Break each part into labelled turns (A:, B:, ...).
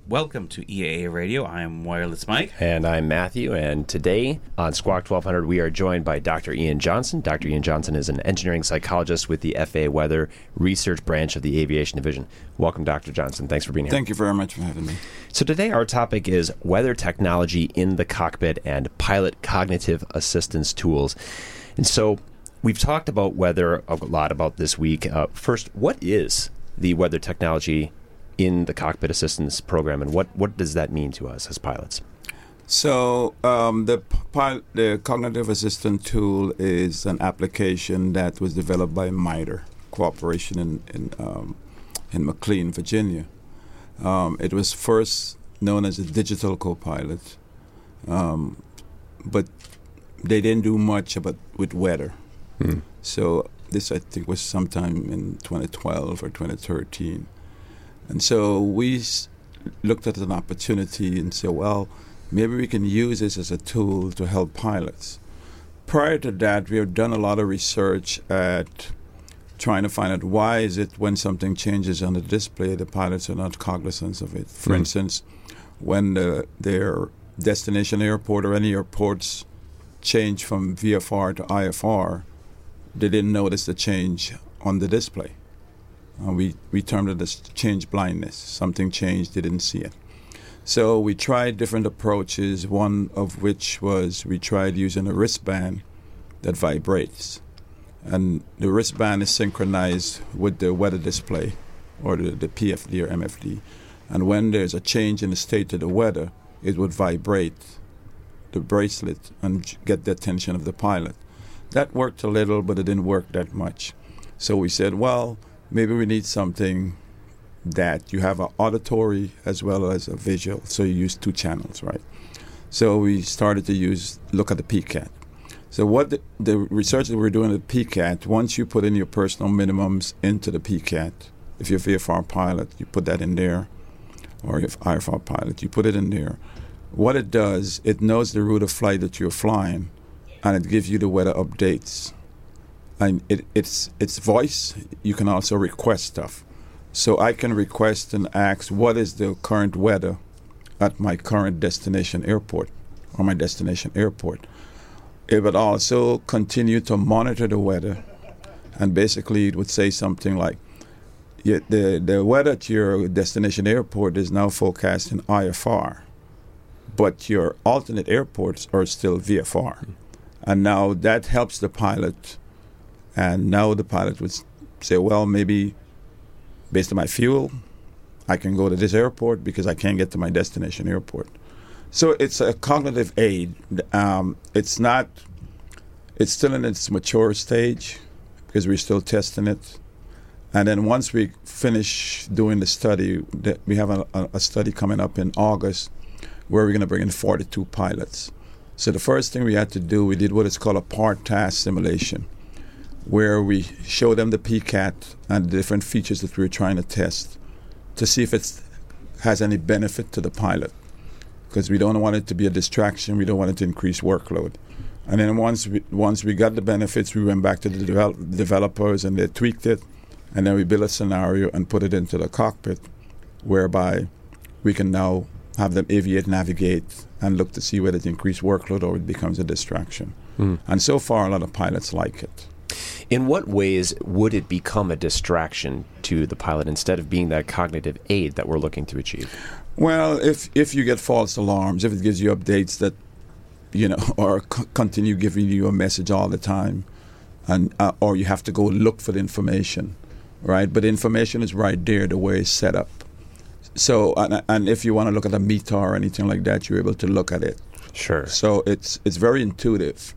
A: Welcome to EAA Radio. I'm Wireless Mike.
B: And I'm Matthew, and today on Squawk 1200 we are joined by Dr. Ian Johnson. Dr. Ian Johnson is an engineering psychologist with the FAA Weather Research Branch of the Aviation Division. Welcome, Dr. Johnson. Thanks for being here.
C: Thank you very much for having me.
B: So today our topic is weather technology in the cockpit and pilot cognitive assistance tools. And so we've talked about weather a lot about this week. First, what is the weather technology in the cockpit assistance program, and what does that mean to us as pilots?
C: So the cognitive assistant tool is an application that was developed by MITRE Corporation in McLean, Virginia. It was first known as a digital co-pilot, but they didn't do much with weather. So this, I think, was sometime in 2012 or 2013. And so we looked at an opportunity and said, well, maybe we can use this as a tool to help pilots. Prior to that, we have done a lot of research at trying to find out why is it when something changes on the display, the pilots are not cognizant of it. For instance, when their destination airport or any airports change from VFR to IFR, they didn't notice the change on the display. We termed it as change blindness. Something changed, they didn't see it. So we tried different approaches, one of which was we tried using a wristband that vibrates. And the wristband is synchronized with the weather display, or the PFD or MFD. And when there's a change in the state of the weather, it would vibrate the bracelet and get the attention of the pilot. That worked a little, but it didn't work that much. So we said, well, maybe we need something that you have an auditory as well as a visual, so you use two channels, right? So we started to look at the PCAT. So what the research that we're doing at the PCAT, once you put in your personal minimums into the PCAT, if you're a VFR pilot, you put that in there, or if IFR pilot, you put it in there. What it does, it knows the route of flight that you're flying, and it gives you the weather updates. And it's voice. You can also request stuff. So I can request and ask, what is the current weather at my current destination airport or my destination airport? It would also continue to monitor the weather, and basically it would say something like, the weather at your destination airport is now forecast in IFR, but your alternate airports are still VFR. And now that helps the pilot. And now the pilot would say, well, maybe based on my fuel, I can go to this airport because I can't get to my destination airport. So it's a cognitive aid. It's still in its mature stage because we're still testing it. And then once we finish doing the study, we have a study coming up in August where we're going to bring in 42 pilots. So the first thing we had to do, we did what is called a part task simulation, where we show them the PCAT and the different features that we're trying to test to see if it has any benefit to the pilot. Because we don't want it to be a distraction, we don't want it to increase workload. And then once we got the benefits, we went back to the developers and they tweaked it, and then we built a scenario and put it into the cockpit, whereby we can now have them aviate, navigate, and look to see whether it increases workload or it becomes a distraction. And so far, a lot of pilots like it.
B: In what ways would it become a distraction to the pilot instead of being that cognitive aid that we're looking to achieve?
C: Well, if you get false alarms, if it gives you updates that, or continue giving you a message all the time, and or you have to go look for the information, right? But the information is right there the way it's set up. So, and if you want to look at a METAR or anything like that, you're able to look at it.
B: Sure.
C: So it's very intuitive.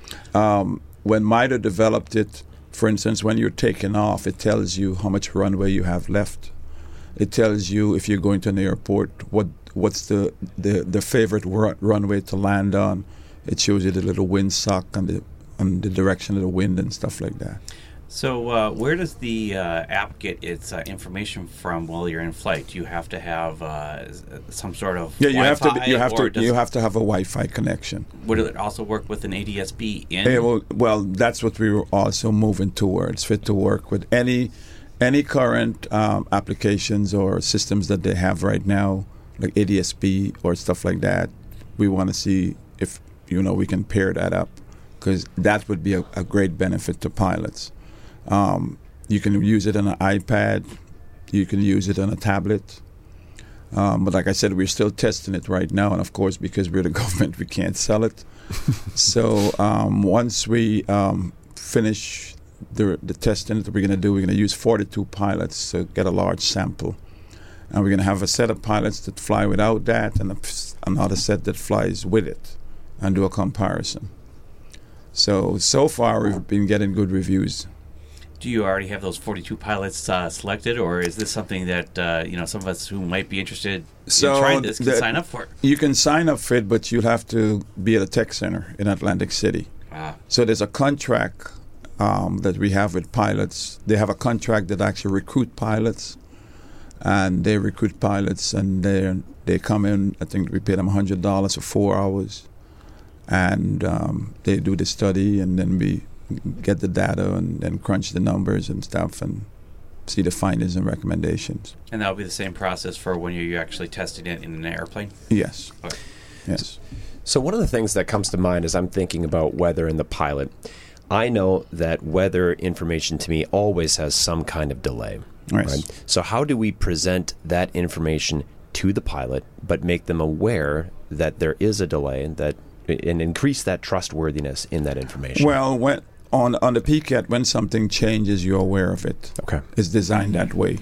C: When MITRE developed it, for instance, when you're taking off, it tells you how much runway you have left. It tells you if you're going to an airport, what's the favorite runway to land on. It shows you the little windsock and the direction of the wind and stuff like that.
A: So where does the app get its information from while you're in flight? Do you have to have some sort of Wi-Fi?
C: You have to have a Wi-Fi connection.
A: Would it also work with an ADS-B in?
C: Well, that's what we were also moving towards, fit to work with any current applications or systems that they have right now. like ADS-B or stuff like that. We want to see if we can pair that up, because that would be a great benefit to pilots. You can use it on an iPad, you can use it on a tablet. But like I said, we're still testing it right now, and of course, because we're the government, we can't sell it. So once we finish the testing that we're going to use 42 pilots to get a large sample. And we're going to have a set of pilots that fly without that and another set that flies with it, and do a comparison. So far we've been getting good reviews.
A: Do you already have those 42 pilots selected, or is this something that some of us who might be interested in trying this can sign up for it?
C: You can sign up for it, but you'll have to be at a tech center in Atlantic City. So there's a contract that we have with pilots. They have a contract that actually recruit pilots, and they recruit pilots, and they come in. I think we pay them $100 for 4 hours, and they do the study, and then we get the data and then crunch the numbers and stuff and see the findings and recommendations.
A: And that'll be the same process for when you're actually testing it in an airplane?
C: Yes.
A: Okay.
C: Yes.
B: So one of the things that comes to mind as I'm thinking about weather and the pilot, I know that weather information to me always has some kind of delay. Right? So how do we present that information to the pilot but make them aware that there is a delay and increase that trustworthiness in that information?
C: Well, on the PCAT, when something changes, you're aware of it.
B: Okay.
C: It's designed that way.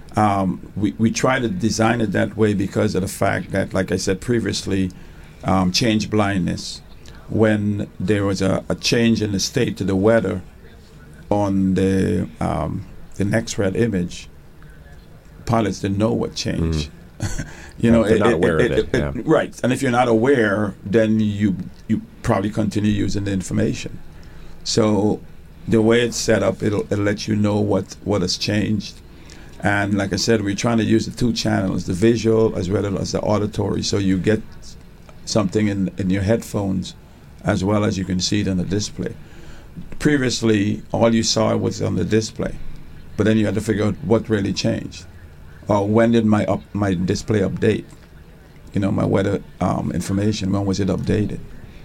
C: We try to design it that way because of the fact that, like I said previously, change blindness. When there was a change in the state of the weather on the next-red image, pilots didn't know what changed.
B: They're not aware of it. Yeah.
C: Right. And if you're not aware, then you probably continue using the information. So the way it's set up, it'll let you know what has changed. And like I said, we're trying to use the two channels, the visual as well as the auditory, so you get something in your headphones as well as you can see it on the display. Previously, all you saw was on the display, but then you had to figure out what really changed. When did my display update? My weather information, when was it updated?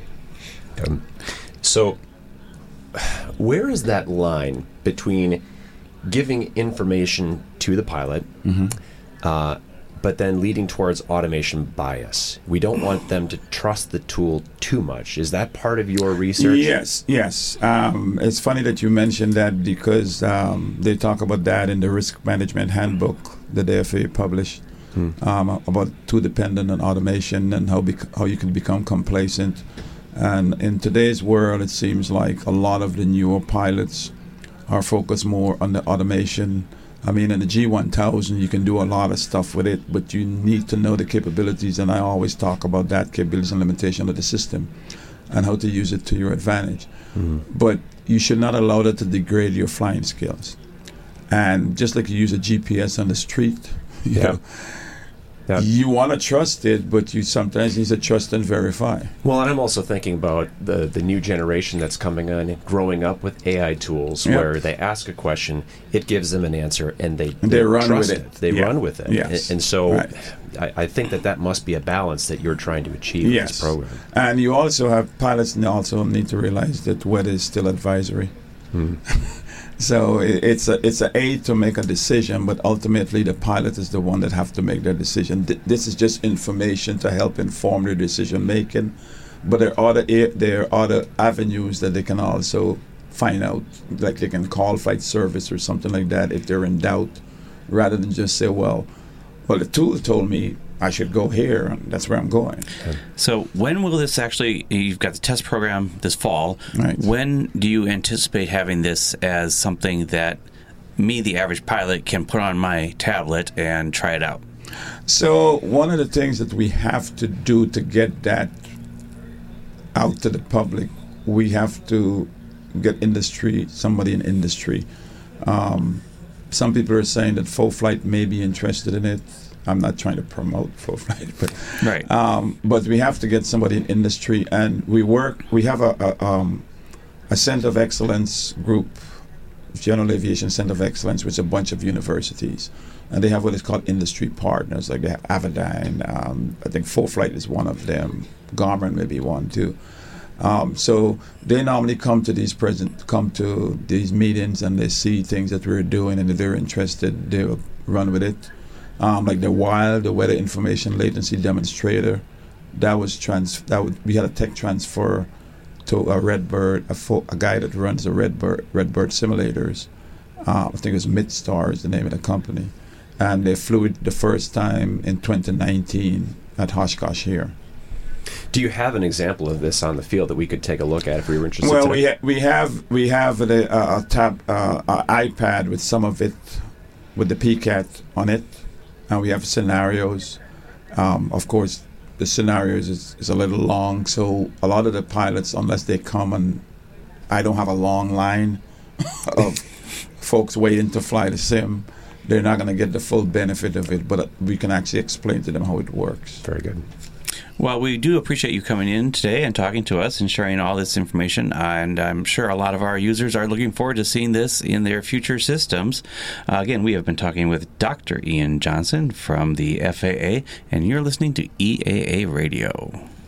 B: So where is that line between giving information to the pilot, but then leading towards automation bias? We don't want them to trust the tool too much. Is that part of your research?
C: Yes. It's funny that you mentioned that, because they talk about that in the risk management handbook that the FAA published about too dependent on automation and how you can become complacent. And in today's world, it seems like a lot of the newer pilots are focused more on the automation. I mean, in the G1000, you can do a lot of stuff with it, but you need to know the capabilities, and I always talk about that, capabilities and limitation of the system and how to use it to your advantage. But you should not allow that to degrade your flying skills. And just like you use a GPS on the street, you want to trust it, but you sometimes need to trust and verify.
B: Well, and I'm also thinking about the new generation that's coming on, growing up with AI tools, where they ask a question, it gives them an answer, and they
C: run
B: trust
C: with
B: it. They run with it.
C: Yes.
B: And so I think that must be a balance that you're trying to achieve in this program.
C: And you also have pilots also need to realize that weather is still advisory. So it's an aid to make a decision, but ultimately the pilot is the one that have to make their decision. This is just information to help inform their decision making, but there are other avenues that they can also find out, like they can call flight service or something like that if they're in doubt, rather than just say, well, the tool told me I should go here, and that's where I'm going.
A: So when will this actually, you've got the test program this fall,
C: right.
A: When do you anticipate having this as something that me, the average pilot, can put on my tablet and try it out?
C: So one of the things that we have to do to get that out to the public, we have to get somebody in industry. Some people are saying that FoFlight may be interested in it. I'm not trying to promote FoFlight, but
A: right.
C: But we have to get somebody in industry, and we have a center of excellence group General Aviation Center of Excellence, which is a bunch of universities. And they have what is called industry partners, like they have Avidyne, I think ForeFlight is one of them, Garmin may be one too. So they normally come to these meetings and they see things that we're doing, and if they're interested, they'll run with it. Like the WILD, the Weather Information Latency Demonstrator, we had a tech transfer to a Redbird, a guy that runs the Redbird simulators. I think it was Midstar is the name of the company. And they flew it the first time in 2019 at Oshkosh here.
B: Do you have an example of this on the field that we could take a look at if we were interested?
C: Well, we have a iPad with some of it, with the PCAT on it, and we have scenarios. Of course, the scenarios is a little long, so a lot of the pilots, unless they come and I don't have a long line of folks waiting to fly the sim, they're not going to get the full benefit of it, but we can actually explain to them how it works.
B: Very good.
A: Well, we do appreciate you coming in today and talking to us and sharing all this information, and I'm sure a lot of our users are looking forward to seeing this in their future systems. Again, we have been talking with Dr. Ian Johnson from the FAA, and you're listening to EAA Radio.